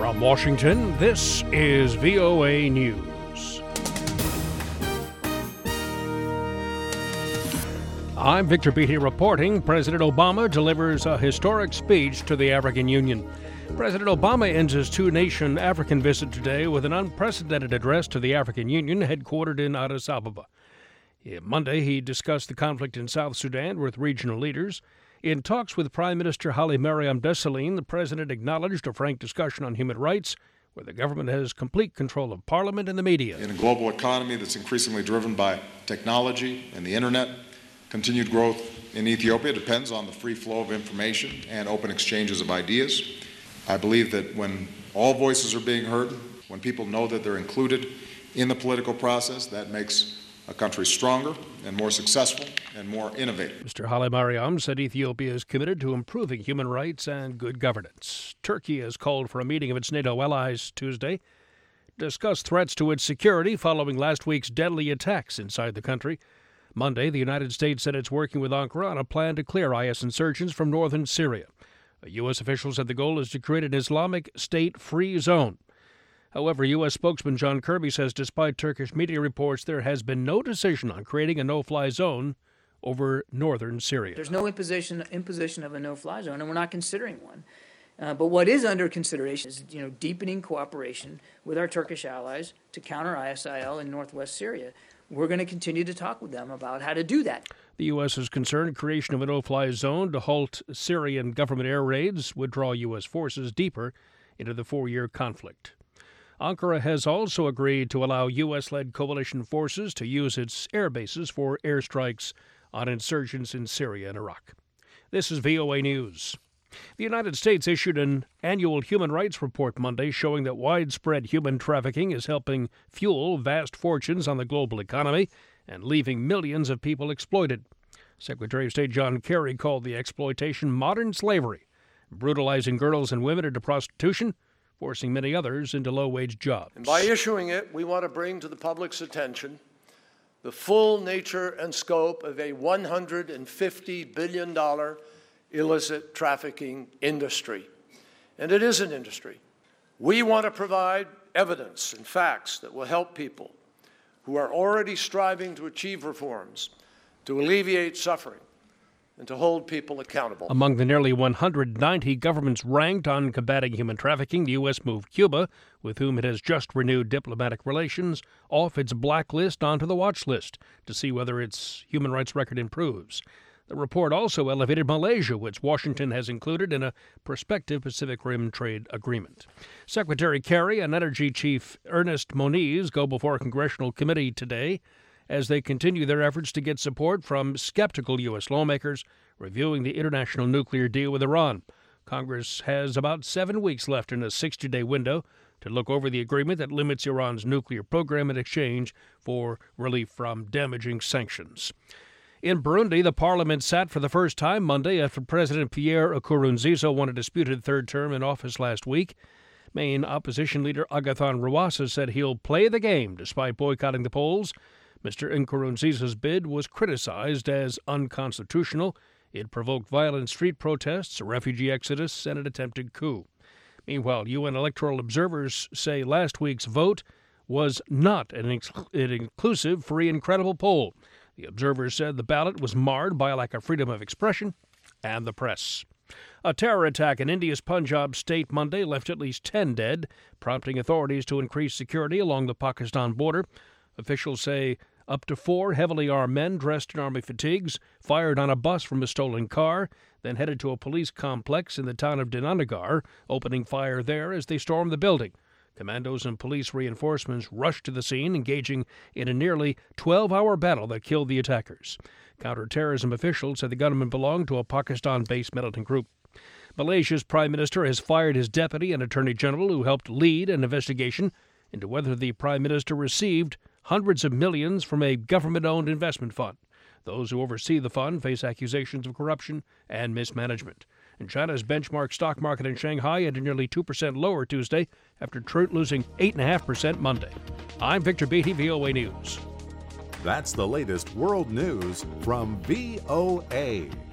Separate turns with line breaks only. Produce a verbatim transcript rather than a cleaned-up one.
From Washington, this is V O A News. I'm Victor Beatty reporting. President Obama delivers a historic speech to the African Union. President Obama ends his two-nation African visit today with an unprecedented address to the African Union, headquartered in Addis Ababa. Monday, he discussed the conflict in South Sudan with regional leaders. In talks with Prime Minister Haile Mariam Desalegn, the president acknowledged a frank discussion on human rights, where the government has complete control of parliament and the media.
In a global economy that's increasingly driven by technology and the internet, continued growth in Ethiopia depends on the free flow of information and open exchanges of ideas. I believe that when all voices are being heard, when people know that they're included in the political process, that makes a country stronger and more successful and more innovative.
Mister Haile Mariam said Ethiopia is committed to improving human rights and good governance. Turkey has called for a meeting of its NATO allies Tuesday to discuss threats to its security following last week's deadly attacks inside the country. Monday, the United States said it's working with Ankara on a plan to clear I S insurgents from northern Syria. A U S official said the goal is to create an Islamic State-free zone. However, U S spokesman John Kirby says despite Turkish media reports, there has been no decision on creating a no-fly zone over northern Syria.
There's no imposition imposition of a no-fly zone, and we're not considering one. Uh, but what is under consideration is, you know, deepening cooperation with our Turkish allies to counter I S I L in northwest Syria. We're going to continue to talk with them about how to do that.
The U S is concerned creation of a no-fly zone to halt Syrian government air raids would draw U S forces deeper into the four-year conflict. Ankara has also agreed to allow U S-led coalition forces to use its air bases for airstrikes on insurgents in Syria and Iraq. This is V O A News. The United States issued an annual human rights report Monday showing that widespread human trafficking is helping fuel vast fortunes on the global economy and leaving millions of people exploited. Secretary of State John Kerry called the exploitation modern slavery, brutalizing girls and women into prostitution, forcing many others into low-wage jobs.
And by issuing it, we want to bring to the public's attention the full nature and scope of a one hundred fifty billion dollars illicit trafficking industry. And it is an industry. We want to provide evidence and facts that will help people who are already striving to achieve reforms, to alleviate suffering, and to hold people accountable.
Among the nearly one hundred ninety governments ranked on combating human trafficking, the U S moved Cuba, with whom it has just renewed diplomatic relations, off its blacklist onto the watch list to see whether its human rights record improves. The report also elevated Malaysia, which Washington has included in a prospective Pacific Rim trade agreement. Secretary Kerry and Energy Chief Ernest Moniz go before a congressional committee today as they continue their efforts to get support from skeptical U S lawmakers reviewing the international nuclear deal with Iran. Congress has about seven weeks left in a sixty-day window to look over the agreement that limits Iran's nuclear program in exchange for relief from damaging sanctions. In Burundi, the parliament sat for the first time Monday after President Pierre Nkurunziza won a disputed third term in office last week. Main opposition leader Agathon Rwasa said he'll play the game despite boycotting the polls. Mister Nkurunziza's bid was criticized as unconstitutional. It provoked violent street protests, a refugee exodus, and an attempted coup. Meanwhile, U N electoral observers say last week's vote was not an, ex- an inclusive, free, and credible poll. The observers said the ballot was marred by a lack of freedom of expression and the press. A terror attack in India's Punjab state Monday left at least ten dead, prompting authorities to increase security along the Pakistan border. Officials say up to four heavily armed men dressed in army fatigues fired on a bus from a stolen car, then headed to a police complex in the town of Dinanagar, opening fire there as they stormed the building. Commandos and police reinforcements rushed to the scene, engaging in a nearly twelve-hour battle that killed the attackers. Counterterrorism officials said the gunmen belonged to a Pakistan-based militant group. Malaysia's prime minister has fired his deputy and attorney general who helped lead an investigation into whether the prime minister received hundreds of millions from a government-owned investment fund. Those who oversee the fund face accusations of corruption and mismanagement. And China's benchmark stock market in Shanghai ended nearly two percent lower Tuesday after losing eight point five percent Monday. I'm Victor Beatty, V O A News.
That's the latest world news from V O A.